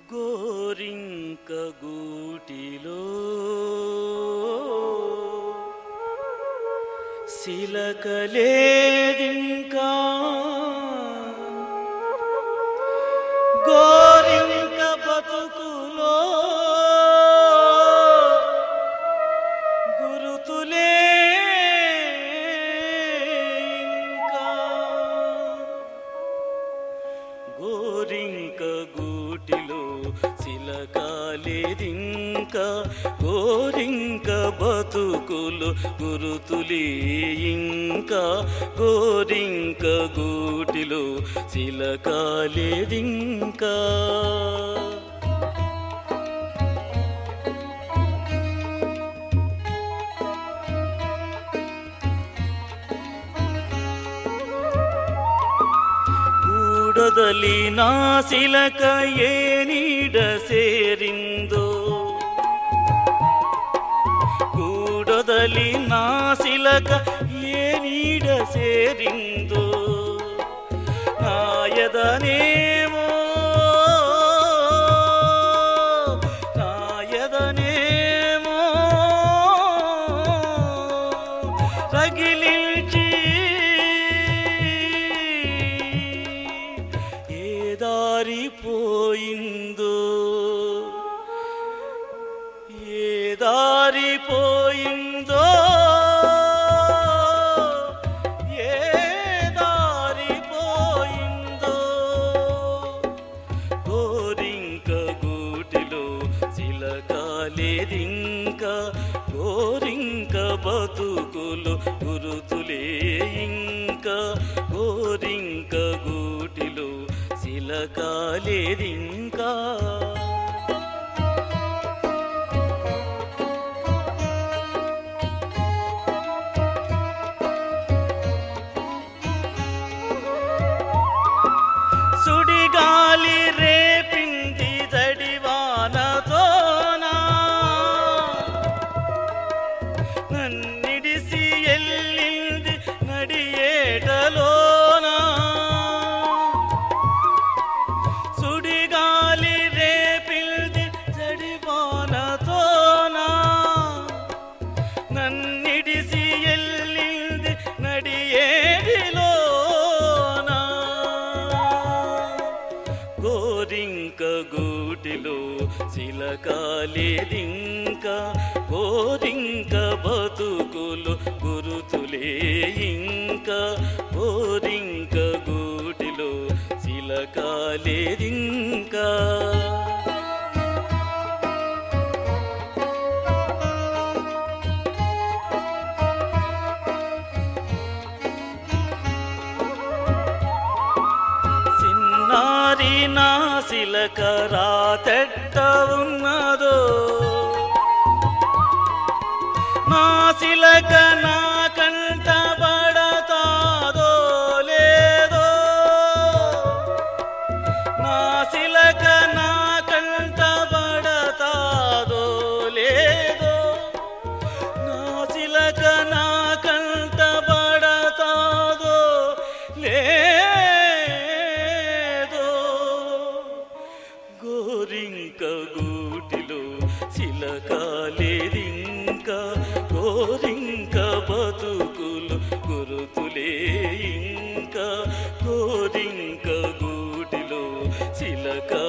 గోరింక గూటిలో సిలకలేదింకా గోరింక బతుకులో గురుతులే ఇంకా గోరింక గూటిలో సిలకాలేదింకా గోరింక బతుకులు గురుతులే ఇంకా గోరింక గూటిలో సిలకాలేదింకా గూడదలి నా సిలక ఏ నీడ సేరిందో గూడదలి నా సిలక ఏ నీడ సేరిందో నాయదనేమో నాయదనేమో రగిలించి దారిపోయిందో ఏ దారిపోయిందో ఏ దారిపోయిందో గోరింక గూటిలో సిలకాలేదింకా గోరింక బతుకులు గురుతులే ఇంకా గోరింక గూటిలో సిలకాలేదింకా సుడిగాలి రేపింది జడివానతోనా నన్నిడిసి ఎల్లింది నడియేటలోనా సుడిగాలి రేపింది జడివానతోనా నన్నిడిసి ఎల్లింది నడియేటిలోనా గోరింక గూటిలో సిలకాలేదింకా గోరింక బతుకులు గురుతులే ఇంకా గోరింక గూటిలో సిలకాలేదింకా సిన్నారి నా సిలక రాతెట్ట ఉన్నదో నా సిలక నా కంట పడతాదో లేదో నా సిలక నా కంట పడతాదో లేదో నా సిలక నా కంట పడతాదో లేదో గోరింక గూటిలో సిలకాలేదింకా గోరింక బతుకులు గురుతులే ఇంకా గోరింక గూటిలో సిలక